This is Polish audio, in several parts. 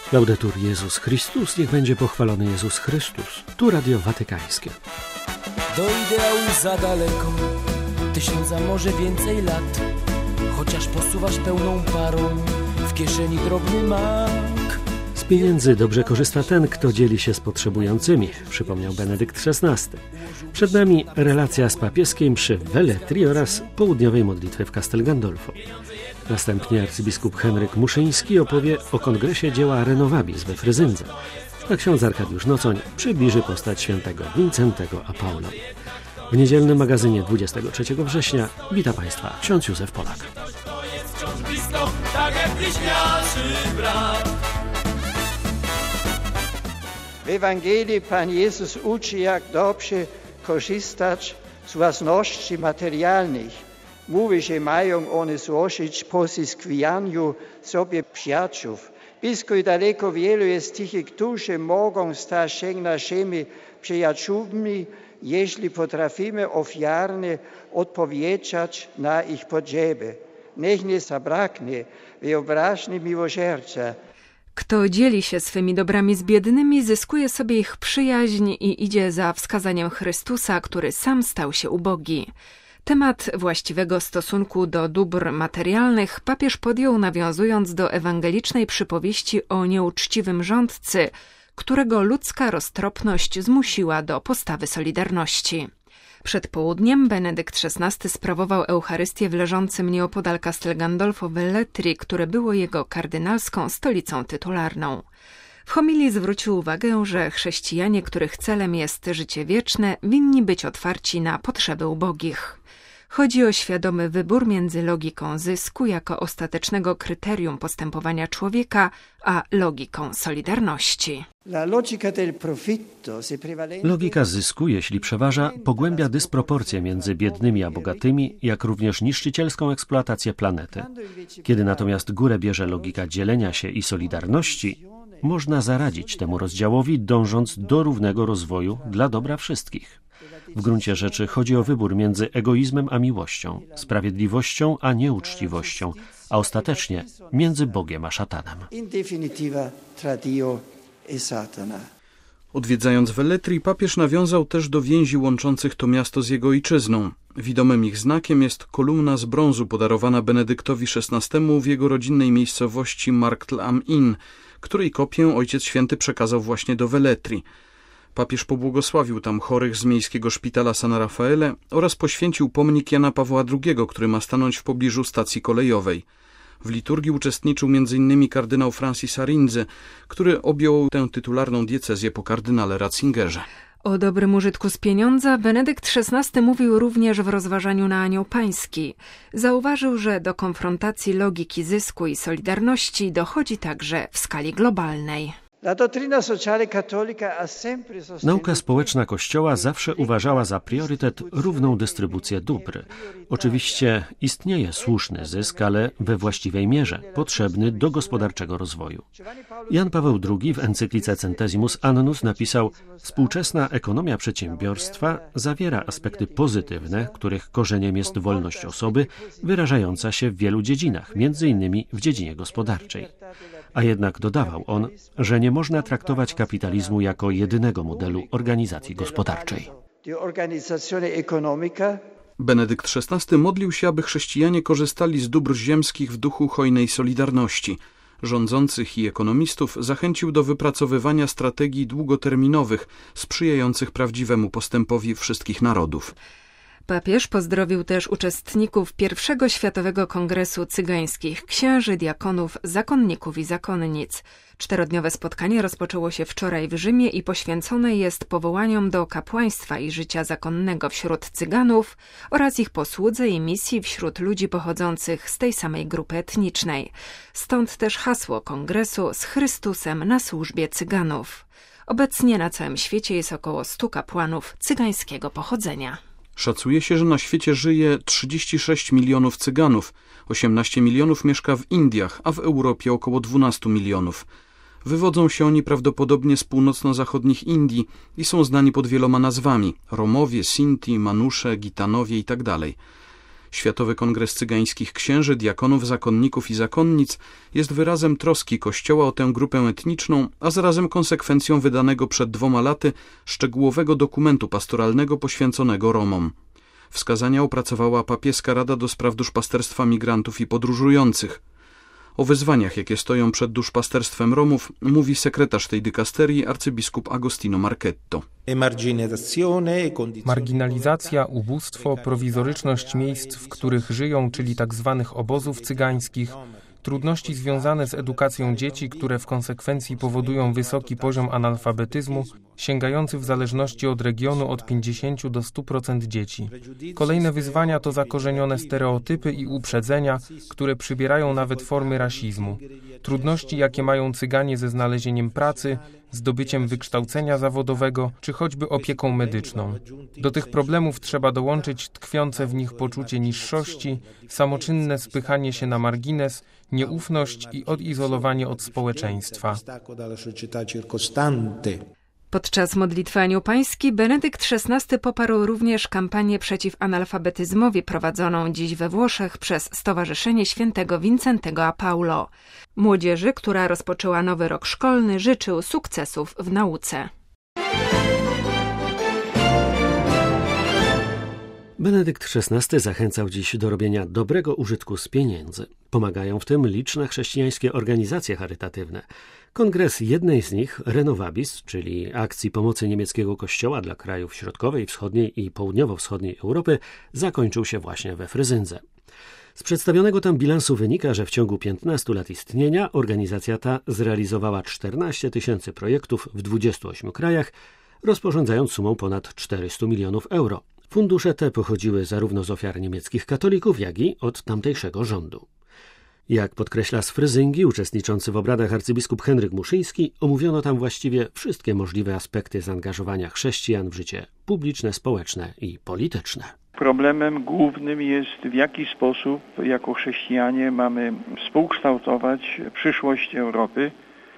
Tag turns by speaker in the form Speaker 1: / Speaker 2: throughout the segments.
Speaker 1: Laudetur Jezus Chrystus, niech będzie pochwalony Jezus Chrystus. Tu Radio Watykańskie.
Speaker 2: Do ideału za daleko, 1000, a może więcej lat. Chociaż posuwasz pełną parą, w kieszeni drobny mak.
Speaker 1: Z pieniędzy dobrze korzysta ten, kto dzieli się z potrzebującymi, przypomniał Benedykt XVI. Przed nami relacja z papieskiem przy Velletri oraz południowej modlitwy w Castel Gandolfo. Następnie arcybiskup Henryk Muszyński opowie o kongresie dzieła Renovabis we Fryzyndze, a ksiądz Arkadiusz Nocoń przybliży postać świętego Wincentego a Paulo. W niedzielnym magazynie 23 września wita Państwa ksiądz Józef Polak.
Speaker 3: W Ewangelii Pan Jezus uczy, jak dobrze korzystać z własności materialnych. Mówi, że mają one służyć pozyskiwaniu sobie przyjaciół. Blisko i daleko wielu jest tych, którzy mogą stać się naszymi przyjaciółmi, jeśli potrafimy ofiarnie odpowiedzieć na ich potrzeby. Niech nie zabraknie wyobraźni miłosierdzia.
Speaker 4: Kto dzieli się swymi dobrami z biednymi, zyskuje sobie ich przyjaźń i idzie za wskazaniem Chrystusa, który sam stał się ubogi. Temat właściwego stosunku do dóbr materialnych papież podjął, nawiązując do ewangelicznej przypowieści o nieuczciwym rządcy, którego ludzka roztropność zmusiła do postawy solidarności. Przed południem Benedykt XVI sprawował Eucharystię w leżącym nieopodal Castel Gandolfo Velletri, które było jego kardynalską stolicą tytularną. W homilii zwrócił uwagę, że chrześcijanie, których celem jest życie wieczne, winni być otwarci na potrzeby ubogich. Chodzi o świadomy wybór między logiką zysku jako ostatecznego kryterium postępowania człowieka, a logiką solidarności.
Speaker 1: Logika zysku, jeśli przeważa, pogłębia dysproporcje między biednymi a bogatymi, jak również niszczycielską eksploatację planety. Kiedy natomiast górę bierze logika dzielenia się i solidarności, można zaradzić temu rozdziałowi, dążąc do równego rozwoju dla dobra wszystkich. W gruncie rzeczy chodzi o wybór między egoizmem a miłością, sprawiedliwością a nieuczciwością, a ostatecznie między Bogiem a szatanem.
Speaker 5: Odwiedzając Velletri, papież nawiązał też do więzi łączących to miasto z jego ojczyzną. Widomym ich znakiem jest kolumna z brązu podarowana Benedyktowi XVI w jego rodzinnej miejscowości Marktl am Inn, której kopię Ojciec Święty przekazał właśnie do Velletri. Papież pobłogosławił tam chorych z miejskiego szpitala San Raffaele oraz poświęcił pomnik Jana Pawła II, który ma stanąć w pobliżu stacji kolejowej. W liturgii uczestniczył m.in. kardynał Francis Arinze, który objął tę tytularną diecezję po kardynale Ratzingerze.
Speaker 4: O dobrym użytku z pieniądza Benedykt XVI mówił również w rozważaniu na Anioł Pański. Zauważył, że do konfrontacji logiki zysku i solidarności dochodzi także w skali globalnej.
Speaker 1: Nauka społeczna Kościoła zawsze uważała za priorytet równą dystrybucję dóbr. Oczywiście istnieje słuszny zysk, ale we właściwej mierze, potrzebny do gospodarczego rozwoju. Jan Paweł II w encyklice Centesimus Annus napisał: współczesna ekonomia przedsiębiorstwa zawiera aspekty pozytywne, których korzeniem jest wolność osoby, wyrażająca się w wielu dziedzinach, m.in. w dziedzinie gospodarczej. A jednak dodawał on, że nie można traktować kapitalizmu jako jedynego modelu organizacji gospodarczej.
Speaker 5: Benedykt XVI modlił się, aby chrześcijanie korzystali z dóbr ziemskich w duchu hojnej solidarności. Rządzących i ekonomistów zachęcił do wypracowywania strategii długoterminowych, sprzyjających prawdziwemu postępowi wszystkich narodów.
Speaker 4: Papież pozdrowił też uczestników I Światowego Kongresu Cygańskich Księży, Diakonów, Zakonników i Zakonnic. 4-dniowe spotkanie rozpoczęło się wczoraj w Rzymie i poświęcone jest powołaniom do kapłaństwa i życia zakonnego wśród Cyganów oraz ich posłudze i misji wśród ludzi pochodzących z tej samej grupy etnicznej. Stąd też hasło kongresu z Chrystusem na służbie Cyganów. Obecnie na całym świecie jest około 100 kapłanów cygańskiego pochodzenia.
Speaker 5: Szacuje się, że na świecie żyje 36 milionów Cyganów, 18 milionów mieszka w Indiach, a w Europie około 12 milionów. Wywodzą się oni prawdopodobnie z północno-zachodnich Indii i są znani pod wieloma nazwami: Romowie, Sinti, Manusze, Gitanowie itd. Światowy Kongres Cygańskich Księży, Diakonów, Zakonników i Zakonnic jest wyrazem troski Kościoła o tę grupę etniczną, a zarazem konsekwencją wydanego przed 2 laty szczegółowego dokumentu pastoralnego poświęconego Romom. Wskazania opracowała Papieska Rada do Spraw Duszpasterstwa Migrantów i Podróżujących. O wyzwaniach, jakie stoją przed duszpasterstwem Romów, mówi sekretarz tej dykasterii arcybiskup Agostino Marchetto.
Speaker 6: Marginalizacja, ubóstwo, prowizoryczność miejsc, w których żyją, czyli tzw. obozów cygańskich, trudności związane z edukacją dzieci, które w konsekwencji powodują wysoki poziom analfabetyzmu, sięgający w zależności od regionu od 50 do 100% dzieci. Kolejne wyzwania to zakorzenione stereotypy i uprzedzenia, które przybierają nawet formy rasizmu. Trudności, jakie mają Cyganie ze znalezieniem pracy, zdobyciem wykształcenia zawodowego, czy choćby opieką medyczną. Do tych problemów trzeba dołączyć tkwiące w nich poczucie niższości, samoczynne spychanie się na margines, nieufność i odizolowanie od społeczeństwa.
Speaker 4: Podczas modlitwy aniołpańskiej Benedykt XVI poparł również kampanię przeciw analfabetyzmowi prowadzoną dziś we Włoszech przez Stowarzyszenie Świętego Wincentego a Paulo. Młodzieży, która rozpoczęła nowy rok szkolny, życzył sukcesów w nauce.
Speaker 1: Benedykt XVI zachęcał dziś do robienia dobrego użytku z pieniędzy. Pomagają w tym liczne chrześcijańskie organizacje charytatywne. Kongres jednej z nich, Renovabis, czyli akcji pomocy niemieckiego kościoła dla krajów środkowej, wschodniej i południowo-wschodniej Europy, zakończył się właśnie we Fryzyndze. Z przedstawionego tam bilansu wynika, że w ciągu 15 lat istnienia organizacja ta zrealizowała 14 000 projektów w 28 krajach, rozporządzając sumą ponad 400 milionów euro. Fundusze te pochodziły zarówno z ofiar niemieckich katolików, jak i od tamtejszego rządu. Jak podkreśla z Fryzyngi uczestniczący w obradach arcybiskup Henryk Muszyński, omówiono tam właściwie wszystkie możliwe aspekty zaangażowania chrześcijan w życie publiczne, społeczne i polityczne.
Speaker 7: Problemem głównym jest, w jaki sposób jako chrześcijanie mamy współkształtować przyszłość Europy,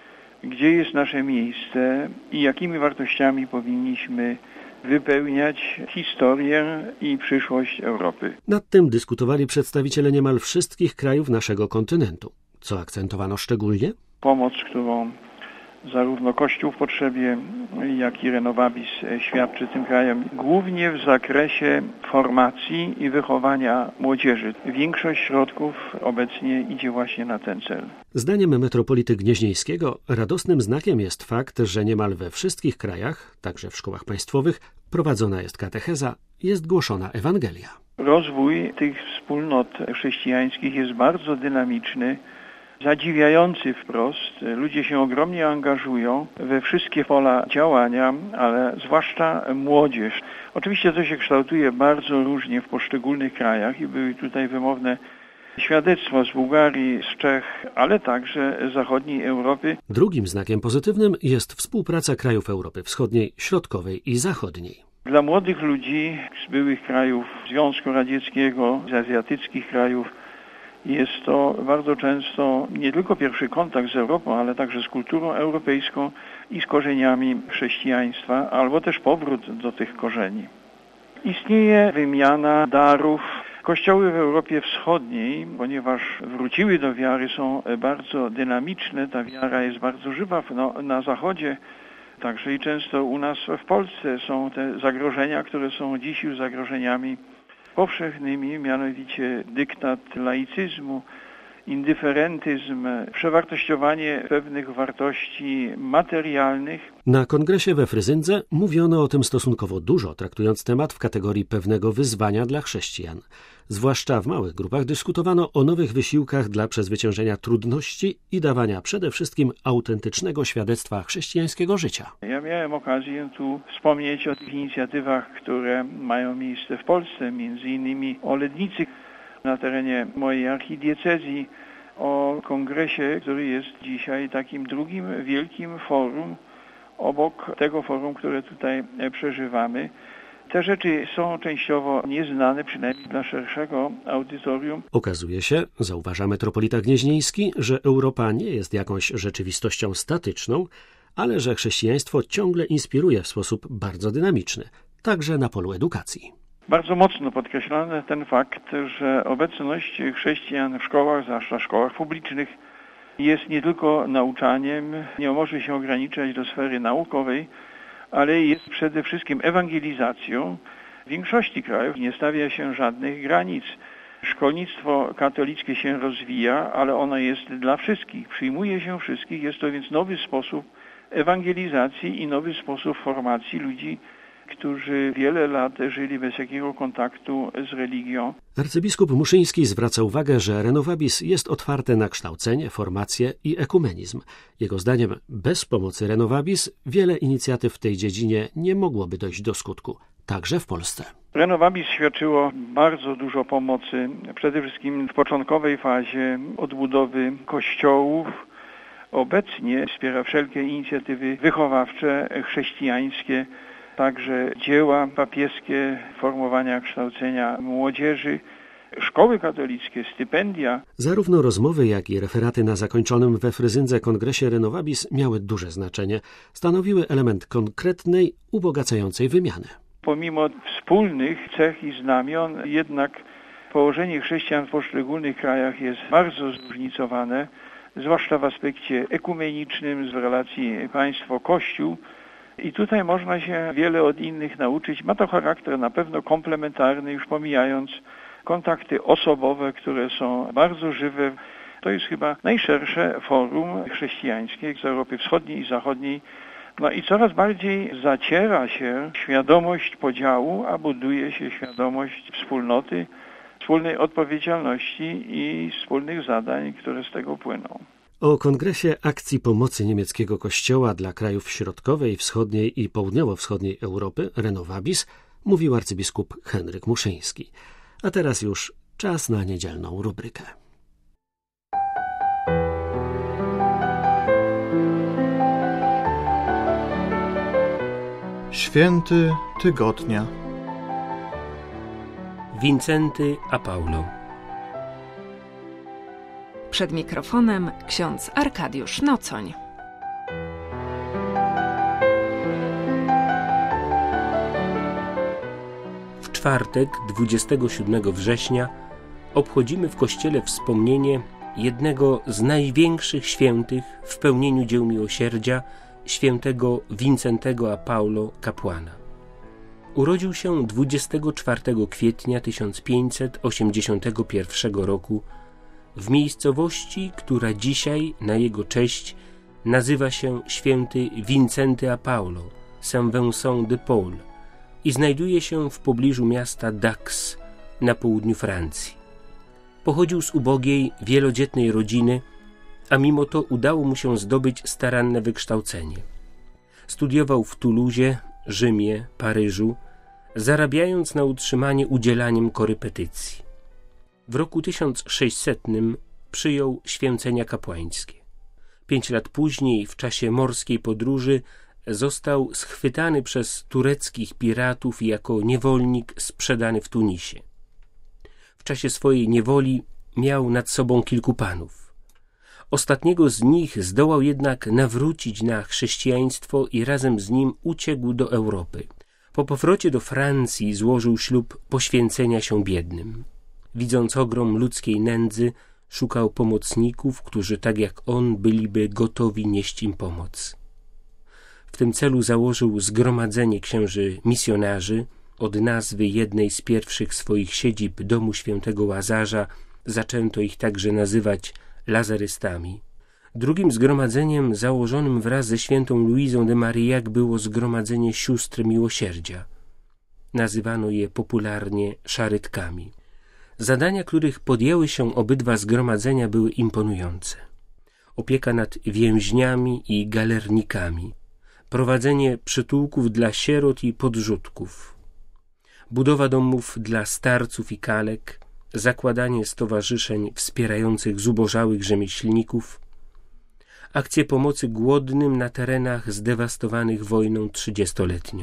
Speaker 7: gdzie jest nasze miejsce i jakimi wartościami powinniśmy wypełniać historię i przyszłość Europy.
Speaker 1: Nad tym dyskutowali przedstawiciele niemal wszystkich krajów naszego kontynentu. Co akcentowano szczególnie?
Speaker 7: Pomoc, którą zarówno Kościół w potrzebie, jak i Renovabis świadczy tym krajom, głównie w zakresie formacji i wychowania młodzieży. Większość środków obecnie idzie właśnie na ten cel.
Speaker 1: Zdaniem metropolity gnieźnieńskiego radosnym znakiem jest fakt, że niemal we wszystkich krajach, także w szkołach państwowych, prowadzona jest katecheza, jest głoszona Ewangelia.
Speaker 7: Rozwój tych wspólnot chrześcijańskich jest bardzo dynamiczny, zadziwiający wprost. Ludzie się ogromnie angażują we wszystkie pola działania, ale zwłaszcza młodzież. Oczywiście to się kształtuje bardzo różnie w poszczególnych krajach i były tutaj wymowne świadectwa z Bułgarii, z Czech, ale także z zachodniej Europy.
Speaker 1: Drugim znakiem pozytywnym jest współpraca krajów Europy Wschodniej, Środkowej i Zachodniej.
Speaker 7: Dla młodych ludzi z byłych krajów Związku Radzieckiego, z azjatyckich krajów, jest to bardzo często nie tylko pierwszy kontakt z Europą, ale także z kulturą europejską i z korzeniami chrześcijaństwa, albo też powrót do tych korzeni. Istnieje wymiana darów. Kościoły w Europie Wschodniej, ponieważ wróciły do wiary, są bardzo dynamiczne, ta wiara jest bardzo żywa na Zachodzie, także i często u nas w Polsce są te zagrożenia, które są dziś już zagrożeniami powszechnymi, mianowicie dyktat laicyzmu, indyferentyzm, przewartościowanie pewnych wartości materialnych.
Speaker 1: Na kongresie we Fryzyndze mówiono o tym stosunkowo dużo, traktując temat w kategorii pewnego wyzwania dla chrześcijan. Zwłaszcza w małych grupach dyskutowano o nowych wysiłkach dla przezwyciężenia trudności i dawania przede wszystkim autentycznego świadectwa chrześcijańskiego życia.
Speaker 7: Ja miałem okazję tu wspomnieć o tych inicjatywach, które mają miejsce w Polsce, między innymi o Lednicy na terenie mojej archidiecezji, o kongresie, który jest dzisiaj takim drugim wielkim forum obok tego forum, które tutaj przeżywamy. Te rzeczy są częściowo nieznane, przynajmniej dla szerszego audytorium.
Speaker 1: Okazuje się, zauważa metropolita gnieźnieński, że Europa nie jest jakąś rzeczywistością statyczną, ale że chrześcijaństwo ciągle inspiruje w sposób bardzo dynamiczny, także na polu edukacji.
Speaker 7: Bardzo mocno podkreślany ten fakt, że obecność chrześcijan w szkołach, zwłaszcza szkołach publicznych, jest nie tylko nauczaniem, nie może się ograniczać do sfery naukowej, ale jest przede wszystkim ewangelizacją. W większości krajów nie stawia się żadnych granic. Szkolnictwo katolickie się rozwija, ale ono jest dla wszystkich, przyjmuje się wszystkich. Jest to więc nowy sposób ewangelizacji i nowy sposób formacji ludzi, którzy wiele lat żyli bez jakiego kontaktu z religią.
Speaker 1: Arcybiskup Muszyński zwraca uwagę, że Renovabis jest otwarte na kształcenie, formację i ekumenizm. Jego zdaniem bez pomocy Renovabis wiele inicjatyw w tej dziedzinie nie mogłoby dojść do skutku, także w Polsce.
Speaker 7: Renovabis świadczyło bardzo dużo pomocy, przede wszystkim w początkowej fazie odbudowy kościołów. Obecnie wspiera wszelkie inicjatywy wychowawcze, chrześcijańskie, także dzieła papieskie, formowania kształcenia młodzieży, szkoły katolickie, stypendia.
Speaker 1: Zarówno rozmowy, jak i referaty na zakończonym we Fryzyndze kongresie Renovabis miały duże znaczenie. Stanowiły element konkretnej, ubogacającej wymiany.
Speaker 7: Pomimo wspólnych cech i znamion, jednak położenie chrześcijan w poszczególnych krajach jest bardzo zróżnicowane, zwłaszcza w aspekcie ekumenicznym z relacji państwo-kościół. I tutaj można się wiele od innych nauczyć. Ma to charakter na pewno komplementarny, już pomijając kontakty osobowe, które są bardzo żywe. To jest chyba najszersze forum chrześcijańskie z Europy Wschodniej i Zachodniej. No i coraz bardziej zaciera się świadomość podziału, a buduje się świadomość wspólnoty, wspólnej odpowiedzialności i wspólnych zadań, które z tego płyną.
Speaker 1: O kongresie akcji pomocy niemieckiego Kościoła dla krajów środkowej, wschodniej i południowo-wschodniej Europy, Renovabis, mówił arcybiskup Henryk Muszyński. A teraz już czas na niedzielną rubrykę.
Speaker 8: Święty tygodnia.
Speaker 9: Wincenty a Paulo.
Speaker 4: Przed mikrofonem ksiądz Arkadiusz Nocoń.
Speaker 9: W czwartek, 27 września, obchodzimy w Kościele wspomnienie jednego z największych świętych w pełnieniu dzieł miłosierdzia, świętego Wincentego a Paulo, kapłana. Urodził się 24 kwietnia 1581 roku w miejscowości, która dzisiaj na jego cześć nazywa się święty Wincenty a Paulo, Saint-Vincent de Paul, i znajduje się w pobliżu miasta Dax na południu Francji. Pochodził z ubogiej, wielodzietnej rodziny, a mimo to udało mu się zdobyć staranne wykształcenie. Studiował w Toulouse, Rzymie, Paryżu, zarabiając na utrzymanie udzielaniem korepetycji. W roku 1600 przyjął święcenia kapłańskie. 5 lat później, w czasie morskiej podróży, został schwytany przez tureckich piratów i jako niewolnik sprzedany w Tunisie. W czasie swojej niewoli miał nad sobą kilku panów. Ostatniego z nich zdołał jednak nawrócić na chrześcijaństwo i razem z nim uciekł do Europy. Po powrocie do Francji złożył ślub poświęcenia się biednym. Widząc ogrom ludzkiej nędzy, szukał pomocników, którzy tak jak on byliby gotowi nieść im pomoc. W tym celu założył zgromadzenie księży misjonarzy. Od nazwy jednej z pierwszych swoich siedzib domu świętego Łazarza zaczęto ich także nazywać lazarystami. Drugim zgromadzeniem założonym wraz ze świętą Luizą de Marillac było Zgromadzenie Sióstr Miłosierdzia. Nazywano je popularnie szarytkami. Zadania, których podjęły się obydwa zgromadzenia, były imponujące. Opieka nad więźniami i galernikami, prowadzenie przytułków dla sierot i podrzutków, budowa domów dla starców i kalek, zakładanie stowarzyszeń wspierających zubożałych rzemieślników, akcje pomocy głodnym na terenach zdewastowanych wojną 30-letnią.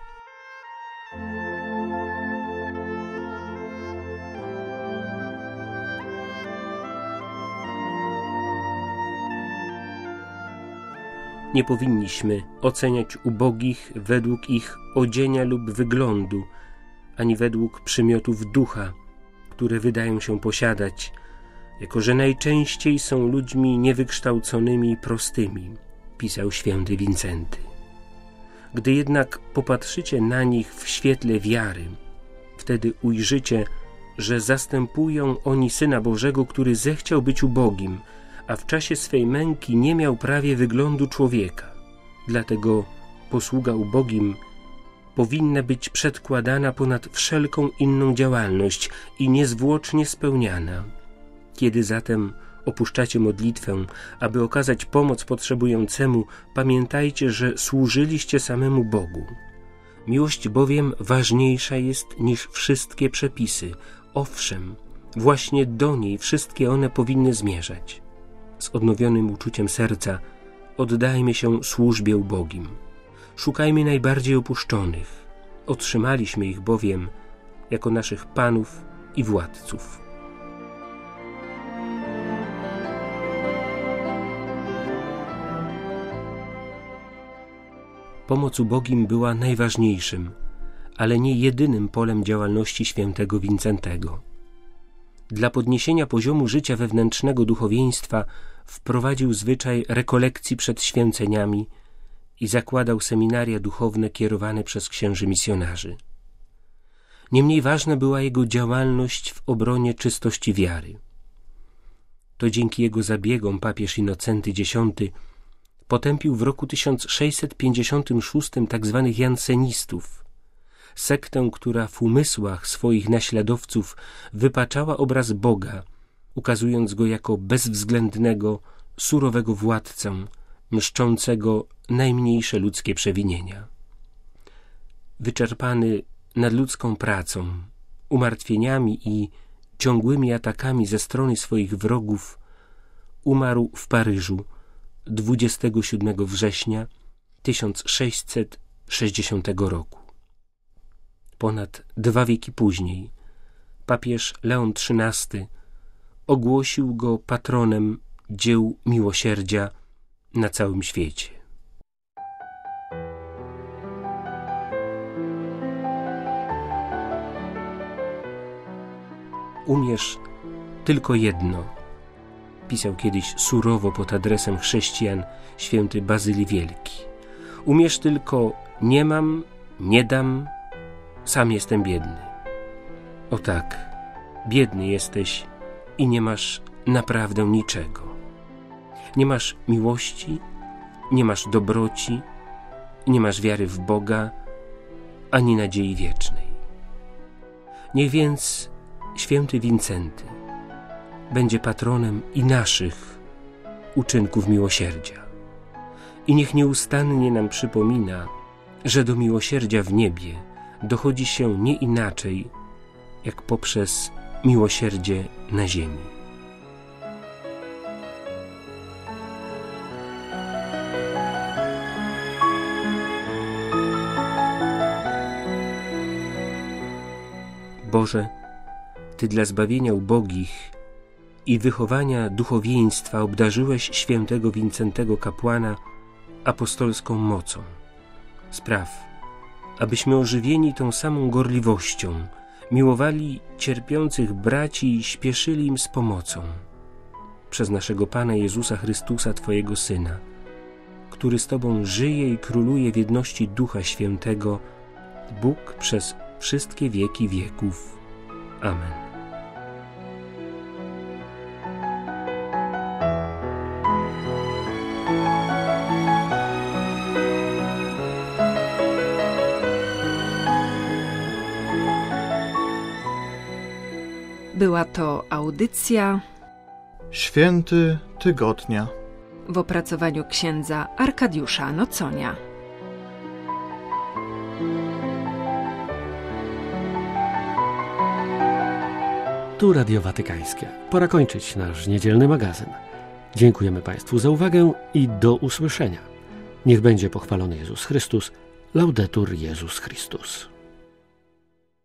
Speaker 9: Nie powinniśmy oceniać ubogich według ich odzienia lub wyglądu, ani według przymiotów ducha, które wydają się posiadać, jako że najczęściej są ludźmi niewykształconymi i prostymi, pisał święty Wincenty. Gdy jednak popatrzycie na nich w świetle wiary, wtedy ujrzycie, że zastępują oni Syna Bożego, który zechciał być ubogim, a w czasie swej męki nie miał prawie wyglądu człowieka. Dlatego posługa ubogim powinna być przedkładana ponad wszelką inną działalność i niezwłocznie spełniana. Kiedy zatem opuszczacie modlitwę, aby okazać pomoc potrzebującemu, pamiętajcie, że służyliście samemu Bogu. Miłość bowiem ważniejsza jest niż wszystkie przepisy. Owszem, właśnie do niej wszystkie one powinny zmierzać. Z odnowionym uczuciem serca oddajmy się służbie ubogim. Szukajmy najbardziej opuszczonych. Otrzymaliśmy ich bowiem jako naszych panów i władców. Pomoc ubogim była najważniejszym, ale nie jedynym polem działalności świętego Wincentego. Dla podniesienia poziomu życia wewnętrznego duchowieństwa wprowadził zwyczaj rekolekcji przed święceniami i zakładał seminaria duchowne kierowane przez księży misjonarzy. Niemniej ważna była jego działalność w obronie czystości wiary. To dzięki jego zabiegom papież Innocenty X potępił w roku 1656 tzw. jansenistów, sektę, która w umysłach swoich naśladowców wypaczała obraz Boga, ukazując go jako bezwzględnego, surowego władcę, mszczącego najmniejsze ludzkie przewinienia. Wyczerpany nadludzką pracą, umartwieniami i ciągłymi atakami ze strony swoich wrogów, umarł w Paryżu 27 września 1660 roku. Ponad 2 wieki później papież Leon XIII ogłosił go patronem dzieł miłosierdzia na całym świecie. Umiesz tylko jedno, pisał kiedyś surowo pod adresem chrześcijan święty Bazyli Wielki. Umiesz tylko nie mam, nie dam, sam jestem biedny. O tak, biedny jesteś i nie masz naprawdę niczego. Nie masz miłości, nie masz dobroci, nie masz wiary w Boga, ani nadziei wiecznej. Niech więc święty Wincenty będzie patronem i naszych uczynków miłosierdzia. I niech nieustannie nam przypomina, że do miłosierdzia w niebie dochodzi się nie inaczej, jak poprzez miłosierdzie na ziemi. Boże, Ty dla zbawienia ubogich i wychowania duchowieństwa obdarzyłeś świętego Wincentego kapłana apostolską mocą. Spraw, abyśmy ożywieni tą samą gorliwością miłowali cierpiących braci i śpieszyli im z pomocą. Przez naszego Pana Jezusa Chrystusa, Twojego Syna, który z Tobą żyje i króluje w jedności Ducha Świętego, Bóg przez wszystkie wieki wieków. Amen.
Speaker 4: Była to audycja
Speaker 8: Święty Tygodnia
Speaker 4: w opracowaniu księdza Arkadiusza Noconia.
Speaker 1: Tu Radio Watykańskie. Pora kończyć nasz niedzielny magazyn. Dziękujemy Państwu za uwagę i do usłyszenia. Niech będzie pochwalony Jezus Chrystus. Laudetur Jezus Chrystus.